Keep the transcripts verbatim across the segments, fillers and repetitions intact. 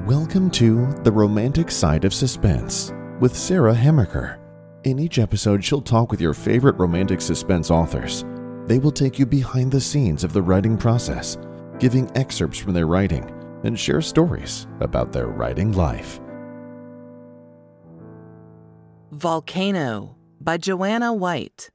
Welcome to The Romantic Side of Suspense with Sarah Hamaker. In each episode, she'll talk with your favorite romantic suspense authors. They will take you behind the scenes of the writing process, giving excerpts from their writing, and share stories about their writing life. Volcano by Joanna White.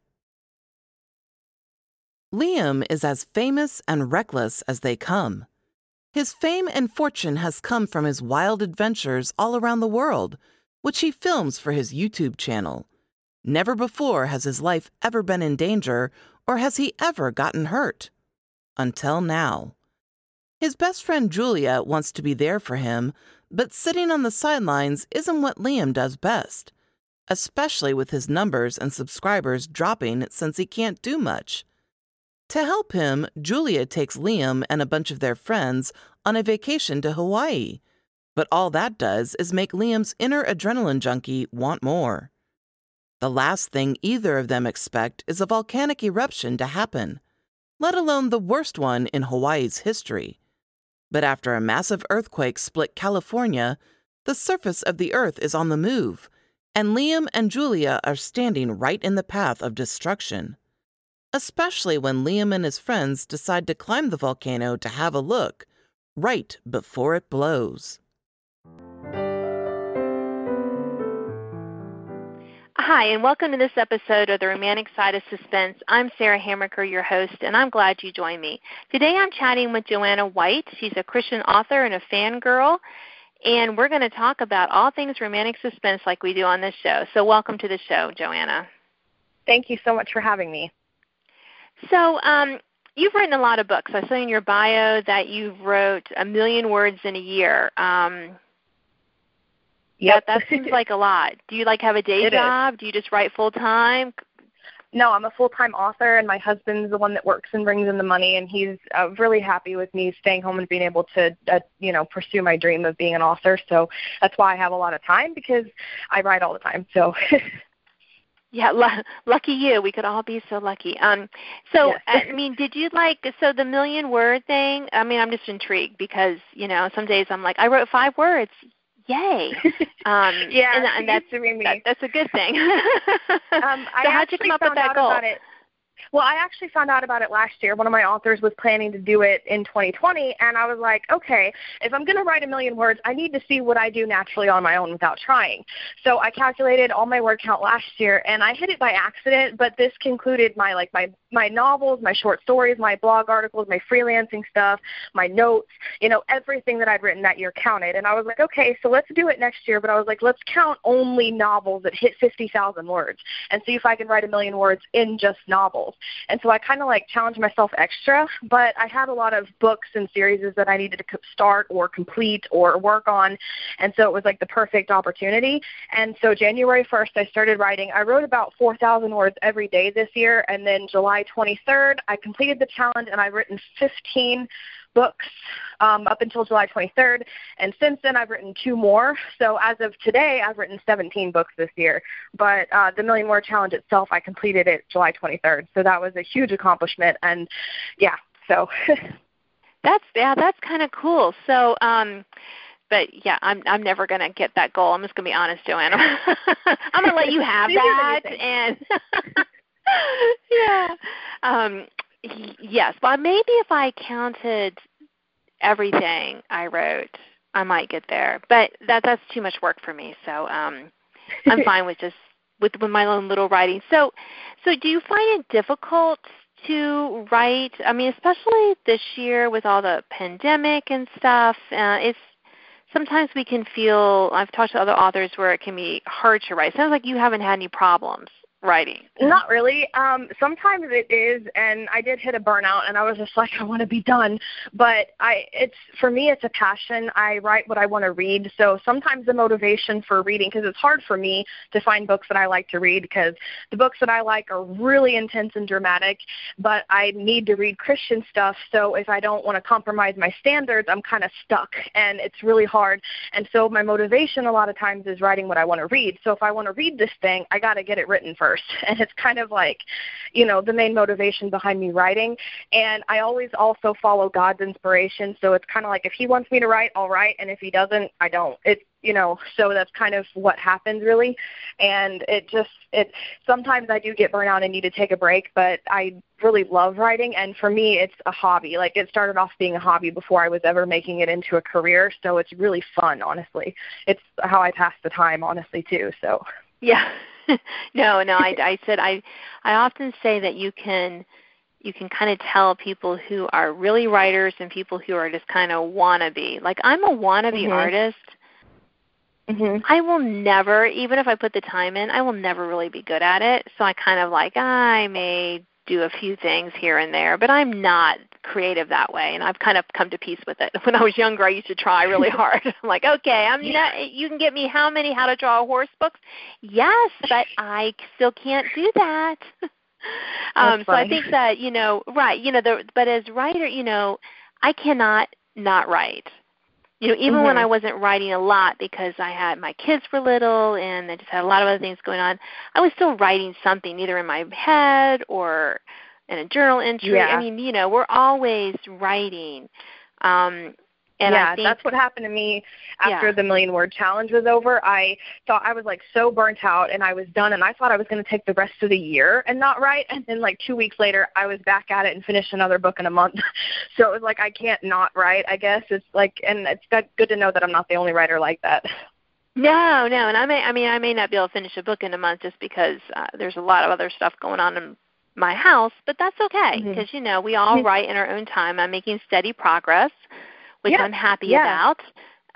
Liam is as famous and reckless as they come. His fame and fortune has come from his wild adventures all around the world, which he films for his YouTube channel. Never before has his life ever been in danger, or has he ever gotten hurt. Until now. His best friend Julia wants to be there for him, but sitting on the sidelines isn't what Liam does best, especially with his numbers and subscribers dropping since he can't do much. To help him, Julia takes Liam and a bunch of their friends on a vacation to Hawaii. But all that does is make Liam's inner adrenaline junkie want more. The last thing either of them expect is a volcanic eruption to happen, let alone the worst one in Hawaii's history. But after a massive earthquake split California, the surface of the earth is on the move, and Liam and Julia are standing right in the path of destruction. Especially when Liam and his friends decide to climb the volcano to have a look, right before it blows. Hi, and welcome to this episode of The Romantic Side of Suspense. I'm Sarah Hamaker, your host, and I'm glad you joined me. Today I'm chatting with Joanna White. She's a Christian author and a fangirl, and we're going to talk about all things romantic suspense like we do on this show. So welcome to the show, Joanna. Thank you so much for having me. So um, you've written a lot of books. I saw in your bio that you wrote a million words in a year. Um, yep. That, that seems like a lot. Do you like have a day it job? Is. Do you just write full time? No, I'm a full-time author, and my husband's the one that works and brings in the money, and he's uh, really happy with me staying home and being able to, uh, you know, pursue my dream of being an author. So that's why I have a lot of time, because I write all the time. So. Yeah, l- lucky you. We could all be so lucky. Um, so, yes. I mean, did you like, so the million word thing, I mean, I'm just intrigued because, you know, some days I'm like, I wrote five words. Yay. Um, yeah, and, and that's, that, that's a good thing. um, I so how'd you come up with that goal? Well, I actually found out about it last year. One of my authors was planning to do it in twenty twenty, and I was like, okay, if I'm going to write a million words, I need to see what I do naturally on my own without trying. So I calculated all my word count last year, and I hit it by accident, but this concluded my like my, my novels, my short stories, my blog articles, my freelancing stuff, my notes, you know, everything that I'd written that year counted. And I was like, okay, so let's do it next year, but I was like, let's count only novels that hit fifty thousand words and see if I can write a million words in just novels. And so I kind of like challenged myself extra, but I had a lot of books and series that I needed to start or complete or work on. And so it was like the perfect opportunity. And so January first, I started writing. I wrote about four thousand words every day this year. And then July twenty-third, I completed the challenge, and I've written fifteen books um, up until July twenty-third, and since then I've written two more. So as of today, I've written seventeen books this year, but uh, the Million Word Challenge itself, I completed it July twenty-third, so that was a huge accomplishment, and yeah, so. that's, yeah, that's kind of cool. So, um, but yeah, I'm I'm never going to get that goal. I'm just going to be honest, Joanna. I'm going to let you have that, and yeah. Um, Yes, well, maybe if I counted everything I wrote, I might get there. But that that's too much work for me, so um, I'm fine with just with, with my own little writing. So, so do you find it difficult to write? I mean, especially this year with all the pandemic and stuff. Uh, it's sometimes we can feel. I've talked to other authors where it can be hard to write. Sounds like you haven't had any problems writing. Not really. Um, sometimes it is, and I did hit a burnout, and I was just like, I want to be done. But I, it's for me, it's a passion. I write what I want to read. So sometimes the motivation for reading, because it's hard for me to find books that I like to read, because the books that I like are really intense and dramatic, but I need to read Christian stuff. So if I don't want to compromise my standards, I'm kind of stuck, and it's really hard. And so my motivation a lot of times is writing what I want to read. So if I want to read this thing, I got to get it written first. first. And it's kind of like, you know, the main motivation behind me writing. And I always also follow God's inspiration. So it's kind of like if he wants me to write, I'll write. And if he doesn't, I don't. It's, you know, so that's kind of what happens really. And it just, it sometimes I do get burnt out and need to take a break, but I really love writing. And for me, it's a hobby. Like it started off being a hobby before I was ever making it into a career. So it's really fun, honestly. It's how I pass the time, honestly, too. So yeah, no, no, I, I said, I, I often say that you can, you can kind of tell people who are really writers and people who are just kind of wannabe. Like I'm a wannabe mm-hmm. artist. Mm-hmm. I will never, even if I put the time in, I will never really be good at it. So I kind of like, I may do a few things here and there, but I'm not creative that way, and I've kind of come to peace with it. When I was younger, I used to try really hard. I'm like, okay, I'm not, you can get me how many How to Draw a Horse books? Yes, but I still can't do that. um, so I think that, you know, right, you know, the, but as a writer, you know, I cannot not write. You know, even mm-hmm. when I wasn't writing a lot because I had my kids were little and I just had a lot of other things going on, I was still writing something either in my head or in a journal entry. Yeah. I mean, you know, we're always writing. Um, and yeah, I think, that's what happened to me after yeah. the Million Word Challenge was over. I thought I was like so burnt out and I was done, and I thought I was going to take the rest of the year and not write. And then like two weeks later, I was back at it and finished another book in a month. So it was like I can't not write, I guess. It's like, and it's good to know that I'm not the only writer like that. No, no, and I may, I mean, I may not be able to finish a book in a month just because uh, there's a lot of other stuff going on in my house, but that's okay because mm-hmm. you know we all mm-hmm. write in our own time. I'm making steady progress, which yeah. I'm happy yeah. about.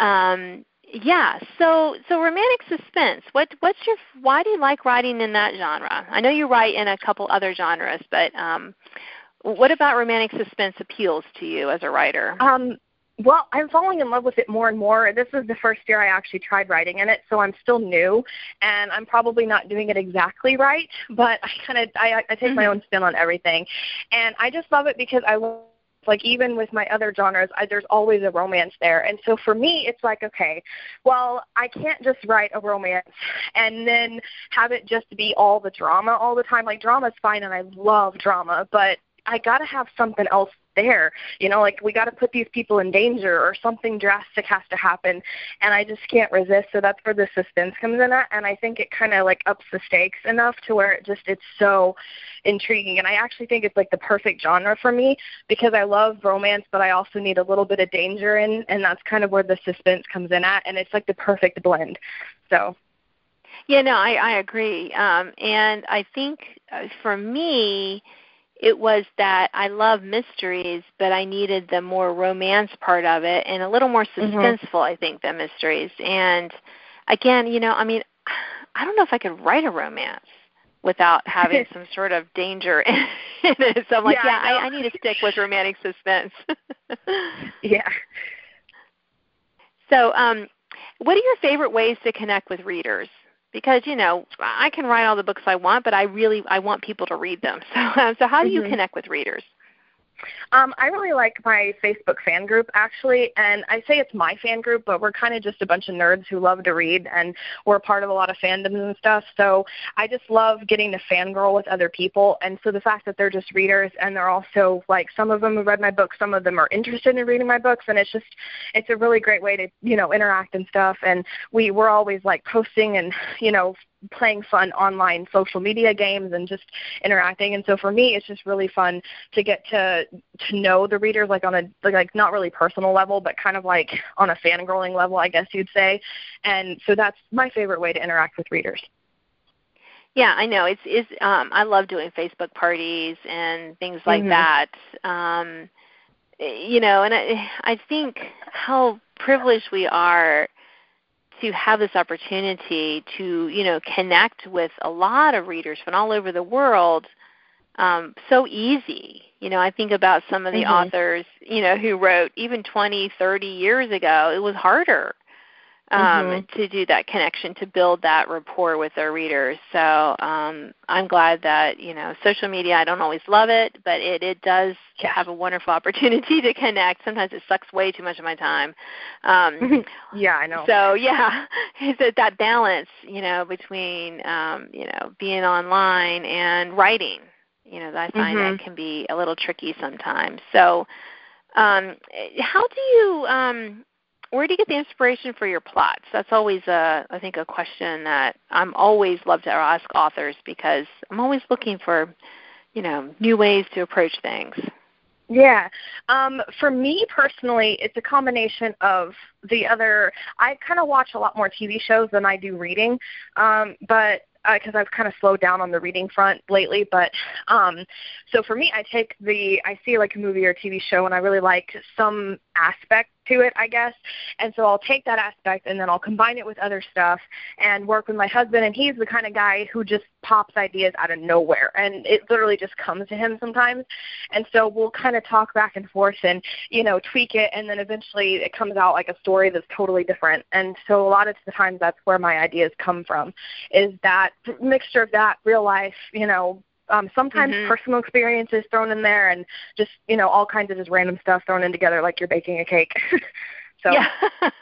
Um, yeah. So, so romantic suspense. What, what's your? Why do you like writing in that genre? I know you write in a couple other genres, but um, what about romantic suspense appeals to you as a writer? Um, well, I'm falling in love with it more and more. This is the first year I actually tried writing in it, so I'm still new, and I'm probably not doing it exactly right. But I kind of I, I take mm-hmm. my own spin on everything, and I just love it because I love. Like even with my other genres, I, there's always a romance there. And so for me, it's like, okay, well, I can't just write a romance and then have it just be all the drama all the time. Like drama's fine and I love drama, but I got to have something else there. You know, like we got to put these people in danger or something drastic has to happen, and I just can't resist. So that's where the suspense comes in at, and I think it kind of like ups the stakes enough to where it just it's so intriguing. And I actually think it's like the perfect genre for me because I love romance, but I also need a little bit of danger in, and that's kind of where the suspense comes in at, and it's like the perfect blend. So. Yeah, no, I, I agree. Um, and I think uh, for me, it was that I love mysteries, but I needed the more romance part of it and a little more suspenseful, mm-hmm. I think, than mysteries. And again, you know, I mean, I don't know if I could write a romance without having some sort of danger in it. So I'm like, yeah, yeah I, I need to stick with romantic suspense. yeah. So um, what are your favorite ways to connect with readers? Because, you know, I can write all the books I want, but I really I want people to read them. So, uh, so how do you mm-hmm. connect with readers? Um, I really like my Facebook fan group, actually, and I say it's my fan group, but we're kind of just a bunch of nerds who love to read, and we're part of a lot of fandoms and stuff, so I just love getting to fangirl with other people, and so the fact that they're just readers, and they're also, like, some of them have read my books, some of them are interested in reading my books, and it's just, it's a really great way to, you know, interact and stuff, and we, we're always, like, posting and, you know, playing fun online social media games and just interacting. And so for me, it's just really fun to get to to know the readers, like on a like, like not really personal level, but kind of like on a fangirling level, I guess you'd say. And so that's my favorite way to interact with readers. Yeah, I know. It's is um, I love doing Facebook parties and things like mm-hmm. that. Um, you know, and I I think how privileged we are to have this opportunity to, you know, connect with a lot of readers from all over the world um, so easy. You know, I think about some of the mm-hmm. authors, you know, who wrote even twenty, thirty years ago. It was harder. um, Mm-hmm. to do that connection, to build that rapport with their readers. So um, I'm glad that, you know, social media, I don't always love it, but it, it does Yeah. have a wonderful opportunity to connect. Sometimes it sucks way too much of my time. Um, Yeah, I know. so, yeah, it's that that balance, you know, between, um, you know, being online and writing. You know, I find Mhm. that can be a little tricky sometimes. So um, how do you um, – where do you get the inspiration for your plots? That's always, a, I think, a question that I'm always love to ask authors, because I'm always looking for, you know, new ways to approach things. Yeah. Um, for me personally, it's a combination of the other – I kind of watch a lot more T V shows than I do reading, um, but because uh, I've kind of slowed down on the reading front lately. But um, so for me, I take the – I see like a movie or T V show, and I really like some aspect to it, I guess. And so I'll take that aspect and then I'll combine it with other stuff and work with my husband. And he's the kind of guy who just pops ideas out of nowhere, and it literally just comes to him sometimes. And so we'll kind of talk back and forth and, you know, tweak it, and then eventually it comes out like a story that's totally different. And so a lot of the times that's where my ideas come from, is that mixture of that real life, you know, Um, sometimes Mhm. personal experiences thrown in there, and just, you know, all kinds of just random stuff thrown in together like you're baking a cake. so Yeah.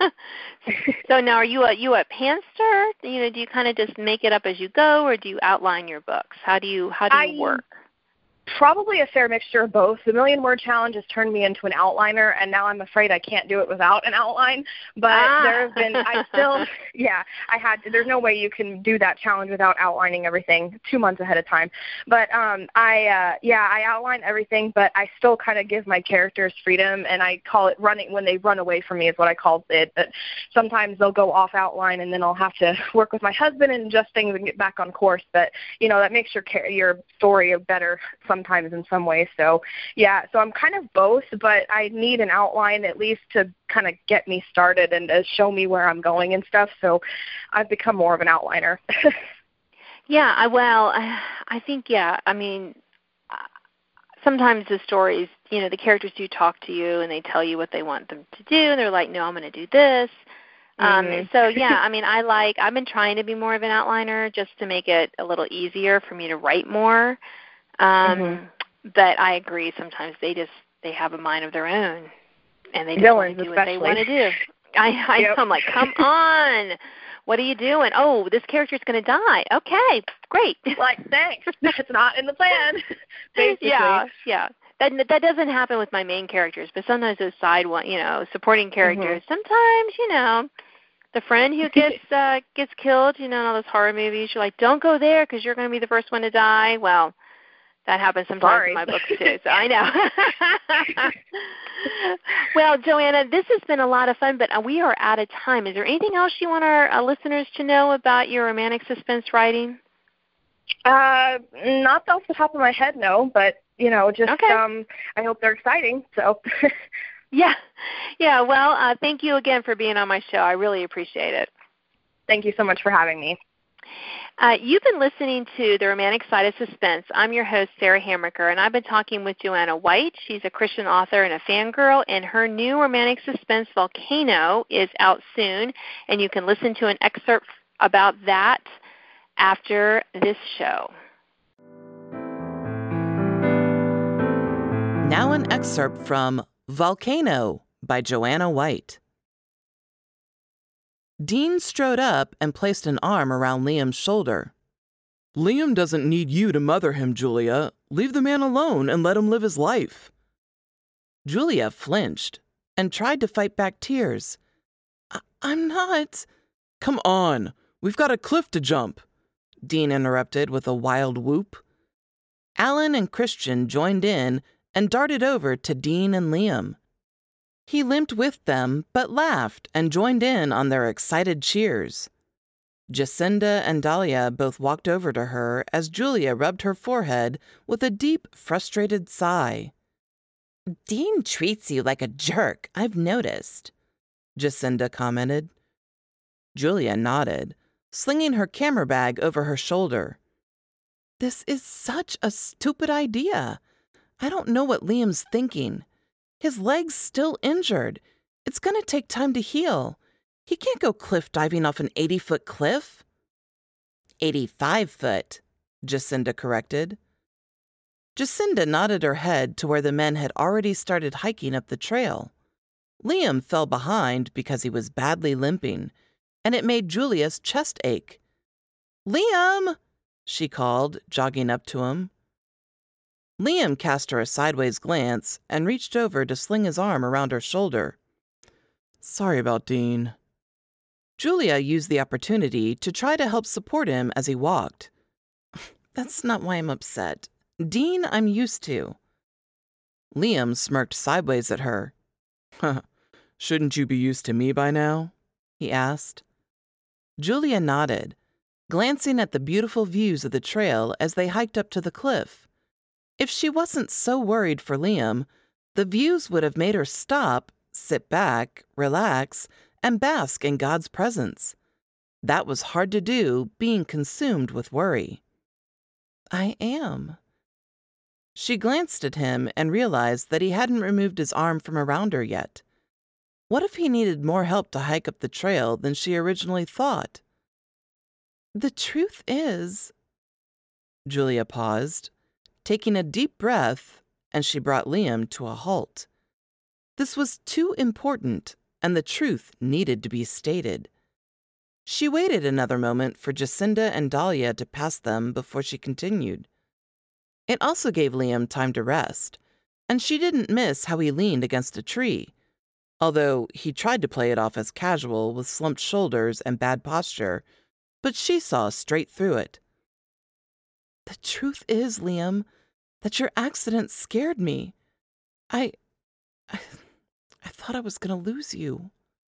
So now, are you a you a pantser? You know, do you kind of just make it up as you go, or do you outline your books? How do you how do you I work? Probably a fair mixture of both. The Million Word Challenge has turned me into an outliner, and now I'm afraid I can't do it without an outline. But Ah. there have been, I still, yeah, I had to. There's no way you can do that challenge without outlining everything two months ahead of time. But um, I, uh, yeah, I outline everything, but I still kind of give my characters freedom, and I call it running when they run away from me is what I call it. But sometimes they'll go off outline, and then I'll have to work with my husband and adjust things and get back on course. But you know, that makes your your story better sometimes in some ways. So yeah, so I'm kind of both, but I need an outline at least to kind of get me started and to show me where I'm going and stuff. So I've become more of an outliner. Yeah, I, well, I think, yeah, I mean, sometimes the stories, you know, the characters do talk to you and they tell you what they want them to do, and they're like, no, I'm going to do this. Um, Mm. so, yeah, I mean, I like, I've been trying to be more of an outliner just to make it a little easier for me to write more. Um, Mhm. But I agree, sometimes they just, they have a mind of their own, and they just Villains want to do what they especially. want to do. I, I Yep. I'm like, come on. What are you doing? Oh, this character's going to die. Okay, great. Like, thanks. That's not in the plan. Basically. Yeah, yeah. That that doesn't happen with my main characters, but sometimes those side one, you know, supporting characters. Mm-hmm. Sometimes, you know, the friend who gets uh, gets killed, you know, in all those horror movies, you're like, don't go there because you're going to be the first one to die. Well, that happens sometimes Sorry. in my books too, so I know. Well, Joanna, this has been a lot of fun, but we are out of time. Is there anything else you want our uh, listeners to know about your romantic suspense writing? Uh, not off the top of my head, no, but, you know, just Okay. um, I hope they're exciting, so. Yeah. Yeah, well, uh, thank you again for being on my show. I really appreciate it. Thank you so much for having me. Uh, you've been listening to The Romantic Side of Suspense. I'm your host, Sarah Hamricker, and I've been talking with Joanna White. She's a Christian author and a fangirl, and her new romantic suspense, Volcano, is out soon, and you can listen to an excerpt about that after this show. Now an excerpt from Volcano by Joanna White. Dean strode up and placed an arm around Liam's shoulder. Liam doesn't need you to mother him, Julia. Leave the man alone and let him live his life. Julia flinched and tried to fight back tears. I- I'm not. Come on, we've got a cliff to jump. Dean interrupted with a wild whoop. Alan and Christian joined in and darted over to Dean and Liam. He limped with them, but laughed and joined in on their excited cheers. Jacinda and Dahlia both walked over to her as Julia rubbed her forehead with a deep, frustrated sigh. Dean treats you like a jerk, I've noticed, Jacinda commented. Julia nodded, slinging her camera bag over her shoulder. This is such a stupid idea. I don't know what Liam's thinking. His leg's still injured. It's going to take time to heal. He can't go cliff diving off an eighty-foot cliff. eighty-five foot, Jacinda corrected. Jacinda nodded her head to where the men had already started hiking up the trail. Liam fell behind because he was badly limping, and it made Julia's chest ache. "Liam!" she called, jogging up to him. Liam cast her a sideways glance and reached over to sling his arm around her shoulder. "Sorry about Dean." Julia used the opportunity to try to help support him as he walked. "That's not why I'm upset. Dean, I'm used to." Liam smirked sideways at her. "Shouldn't you be used to me by now?" he asked. Julia nodded, glancing at the beautiful views of the trail as they hiked up to the cliff. If she wasn't so worried for Liam, the views would have made her stop, sit back, relax, and bask in God's presence. That was hard to do, being consumed with worry. "I am." She glanced at him and realized that he hadn't removed his arm from around her yet. What if he needed more help to hike up the trail than she originally thought? "The truth is..." Julia paused, taking a deep breath, and she brought Liam to a halt. This was too important, and the truth needed to be stated. She waited another moment for Jacinda and Dahlia to pass them before she continued. It also gave Liam time to rest, and she didn't miss how he leaned against a tree, although he tried to play it off as casual with slumped shoulders and bad posture, but she saw straight through it. "The truth is, Liam, that your accident scared me. I... I, I thought I was going to lose you."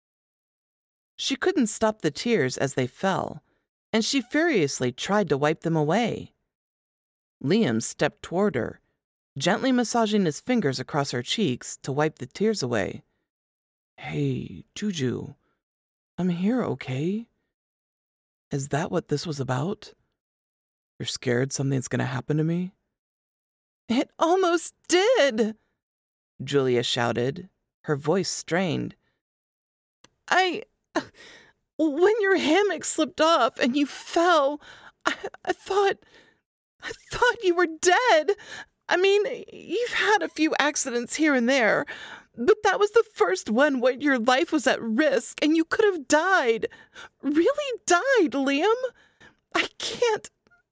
She couldn't stop the tears as they fell, and she furiously tried to wipe them away. Liam stepped toward her, gently massaging his fingers across her cheeks to wipe the tears away. "Hey, Juju, I'm here, okay? Is that what this was about? You're scared something's gonna happen to me?" "It almost did!" Julia shouted, her voice strained. I... When your hammock slipped off and you fell, I, I thought... I thought you were dead. I mean, you've had a few accidents here and there, but that was the first one where your life was at risk and you could have died. Really died, Liam. I can't...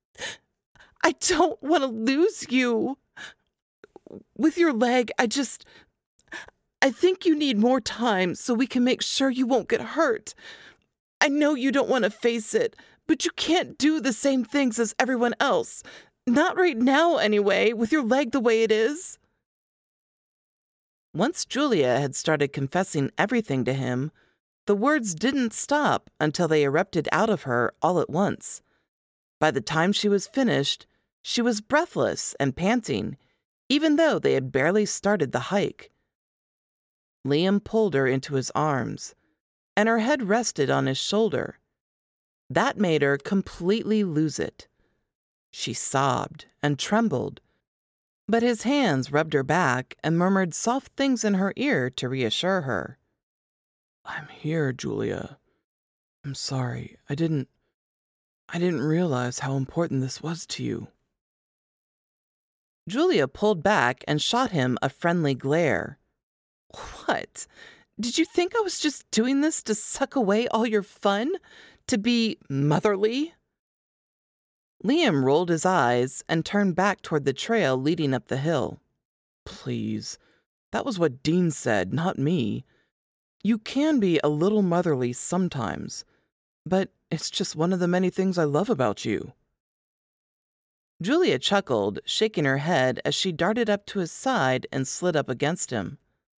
I don't want to lose you. With your leg, I just... I think you need more time so we can make sure you won't get hurt. I know you don't want to face it, but you can't do the same things as everyone else. Not right now, anyway, with your leg the way it is." Once Julia had started confessing everything to him, the words didn't stop until they erupted out of her all at once. By the time she was finished, she was breathless and panting, even though they had barely started the hike. Liam pulled her into his arms, and her head rested on his shoulder. That made her completely lose it. She sobbed and trembled, but his hands rubbed her back and murmured soft things in her ear to reassure her. "I'm here, Julia. I'm sorry. I didn't... I didn't realize how important this was to you." Julia pulled back and shot him a friendly glare. "What? Did you think I was just doing this to suck away all your fun? To be motherly?" Liam rolled his eyes and turned back toward the trail leading up the hill. "Please, that was what Dean said, not me. You can be a little motherly sometimes, but it's just one of the many things I love about you." Julia chuckled, shaking her head as she darted up to his side and slid up against him.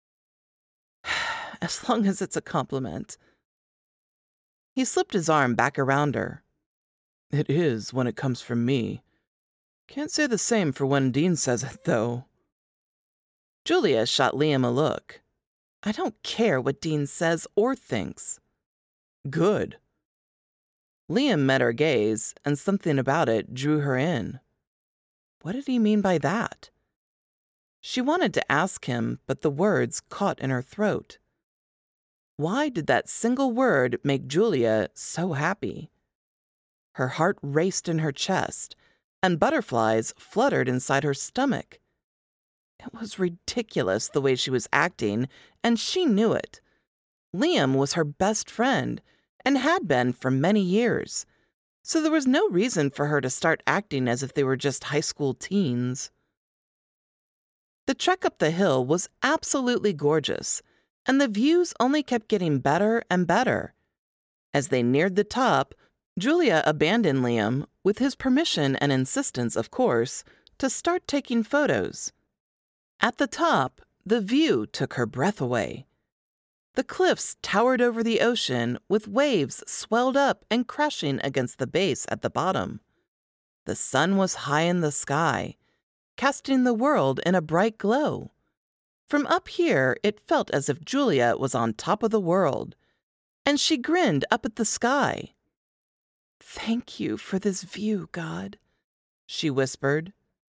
"As long as it's a compliment." He slipped his arm back around her. "It is when it comes from me. Can't say the same for when Dean says it, though." Julia shot Liam a look. "I don't care what Dean says or thinks." "Good." Liam met her gaze, and something about it drew her in. What did he mean by that? She wanted to ask him, but the words caught in her throat. Why did that single word make Julia so happy? Her heart raced in her chest, and butterflies fluttered inside her stomach. It was ridiculous the way she was acting, and she knew it. Liam was her best friend, and had been for many years, so there was no reason for her to start acting as if they were just high school teens. The trek up the hill was absolutely gorgeous, and the views only kept getting better and better. As they neared the top, Julia abandoned Liam, with his permission and insistence, of course, to start taking photos. At the top, the view took her breath away. The cliffs towered over the ocean, with waves swelled up and crashing against the base at the bottom. The sun was high in the sky, casting the world in a bright glow. From up here, it felt as if Julia was on top of the world, and she grinned up at the sky. "Thank you for this view, God," she whispered.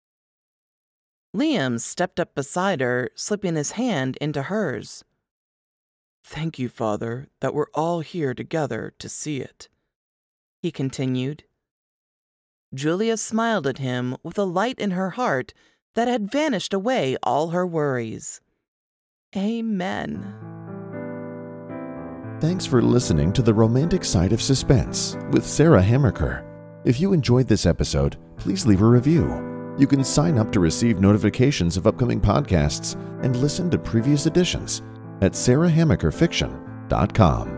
Liam stepped up beside her, slipping his hand into hers. "Thank you, Father, that we're all here together to see it," he continued. Julia smiled at him with a light in her heart that had vanished away all her worries. Amen. Thanks for listening to The Romantic Side of Suspense with Sarah Hammaker. If you enjoyed this episode, please leave a review. You can sign up to receive notifications of upcoming podcasts and listen to previous editions at sarah hammaker fiction dot com.